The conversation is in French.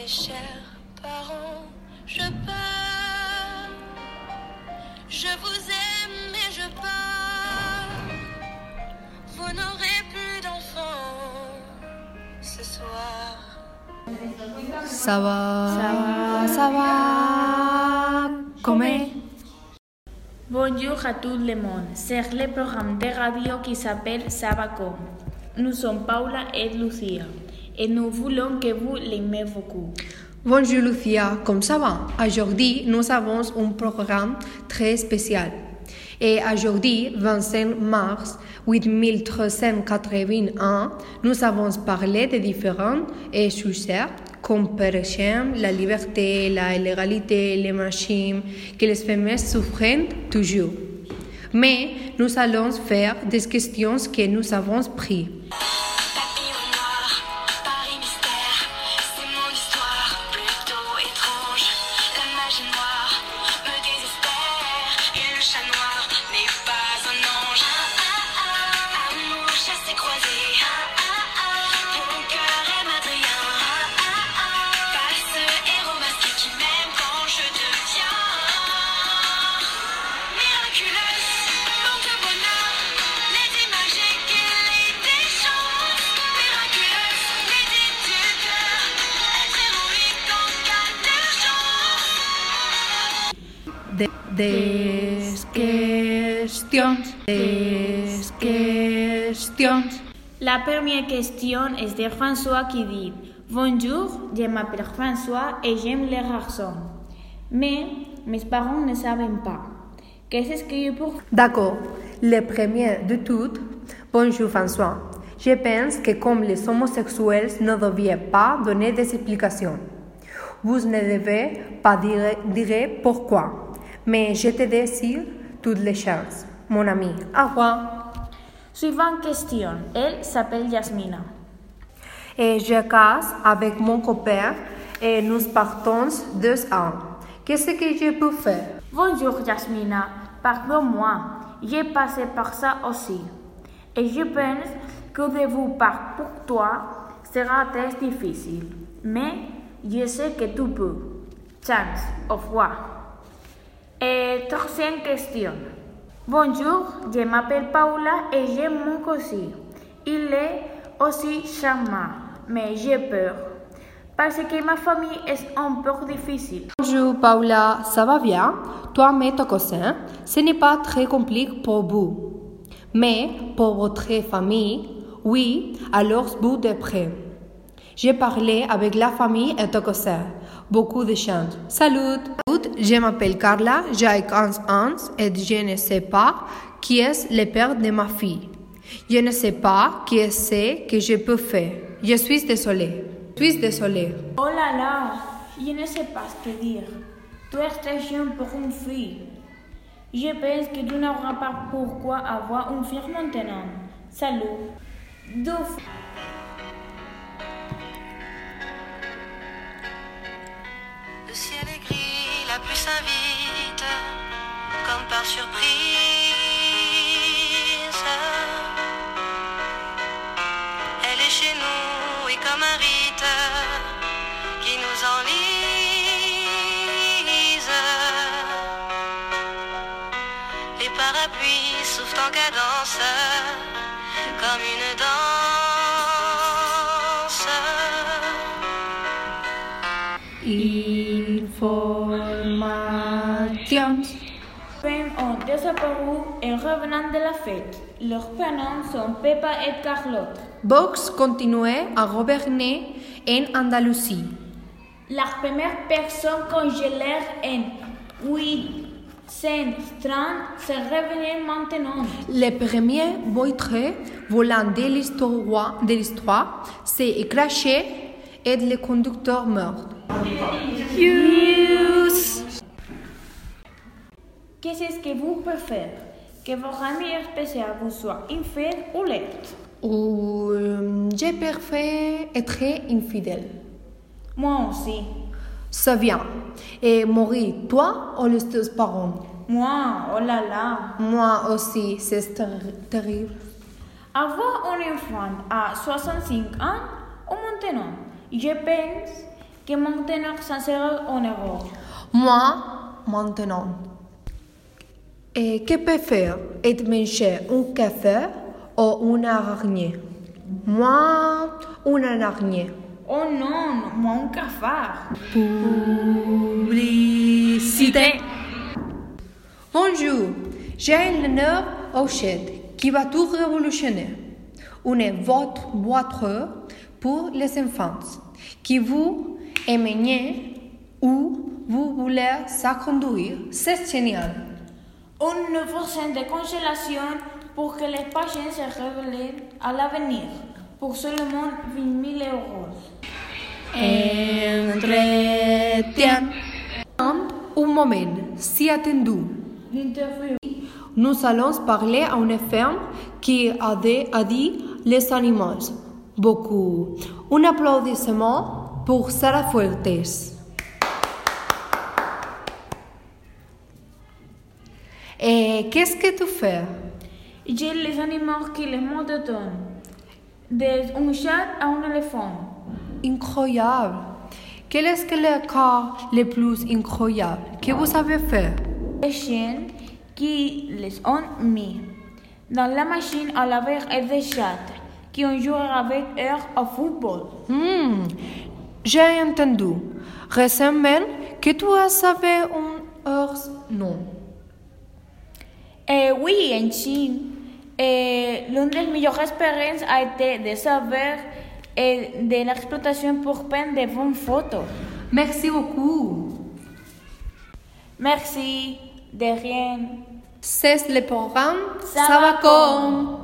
mes chers parents, je pars. Je vous aime et je pars. Vous n'aurez plus d'enfants ce soir. Ça va. Comment? Bonjour à tout le monde. C'est le programme de radio qui s'appelle Ça va comme. Nous sommes Paula et Lucia et nous voulons que vous l'aimez beaucoup. Bonjour Lucia, comment ça va? Aujourd'hui, nous avons un programme très spécial. Et aujourd'hui, 25 mars 1381, nous avons parlé de différents sujets comme par exemple la liberté, la légalité, les machines, que les femmes souffrent toujours. Mais nous allons faire des questions que nous avons prises. Des questions. La première question est de François qui dit Bonjour, je m'appelle François et j'aime les garçons. Mais mes parents ne savent pas. Qu'est-ce que je peux faire? D'accord. Le premier de tout, bonjour François. Je pense que comme les homosexuels ne devraient pas donner des explications. Vous ne devez pas dire pourquoi. Mais je te désire toutes les chances, mon ami. Au revoir. Suivante question. Elle s'appelle Yasmina. Et je casse avec mon copain et nous partons 2 ans. Qu'est-ce que je peux faire? Bonjour Yasmina. Pardonne-moi. J'ai passé par ça aussi. Et je pense que de vous parler pour toi sera très difficile. Mais je sais que tu peux. Chance. Au revoir. Et troisième question. Bonjour, je m'appelle Paula et j'aime mon cousin. Il est aussi charmant, mais j'ai peur. Parce que ma famille est un peu difficile. Bonjour Paula, ça va bien? Toi et ton cousin, ce n'est pas très compliqué pour vous. Mais pour votre famille, oui, alors vous êtes prêts. J'ai parlé avec la famille et ton cousin. Beaucoup de chance. Salut! Je m'appelle Carla, j'ai 15 ans et je ne sais pas qui est le père de ma fille. Je ne sais pas qui c'est que je peux faire. Je suis désolée. Oh là là, je ne sais pas ce que dire. Tu es très jeune pour une fille. Je pense que tu n'auras pas pourquoi avoir une fille maintenant. Salut. Le ciel est gris, la pluie s'invite, comme par surprise. Elle est chez nous et comme un rite qui nous enlise. Les parapluies soufflent en cadence, comme une danse. Information. Femmes ont disparu en revenant de la fête. Leurs prénoms sont Pepa et Carlotte. Vox continuait à gouverner en Andalousie. La première personne congélée en 830 se réveille maintenant. Le premier voiture volant de l'histoire s'est crashé et le conducteur meurt. Qu'est-ce que vous préférez? Que vos amis spéciaux vous soient infidèles ou l'être? Je préfère être infidèle. Moi aussi. C'est bien. Et mourir, toi ou les deux parents? Moi, oh là là. Moi aussi, c'est terrible. Avoir un enfant à 65 ans ou maintenant, je pense que maintenant sans sera en erreur. Moi, maintenant. Et que peut faire? Et manger un café ou une araignée? Moi, une araignée. Oh non, moi un cafard. Publicité. Bonjour, j'ai une nouvelle objet qui va tout révolutionner. Une voiture pour les enfants qui vous aimez ou vous voulez ça conduire. C'est génial. Un nouveau centre de congélation pour que les patients se révèlent à l'avenir pour seulement 20 000 euros. Entretien. Un moment, si attendu. L'interview. Nous allons parler à une femme qui a dit les animaux. Beaucoup. Un applaudissement pour Sara Fuertes. Et qu'est-ce que tu fais? J'ai les animaux qui les montent d'un chat à un éléphant. Incroyable. Quel est le cas le plus incroyable que vous avez fait? Les chiens qui les ont mis dans la machine à laver et des chats qui ont joué avec eux au football. J'ai entendu récemment que tu as sauvé un ours. Non. Oui, en Chine, l'une des meilleures expériences a été de savoir de l'exploitation pour prendre de bonnes photos. Merci beaucoup. Merci, de rien. C'est le programme Ça va comme.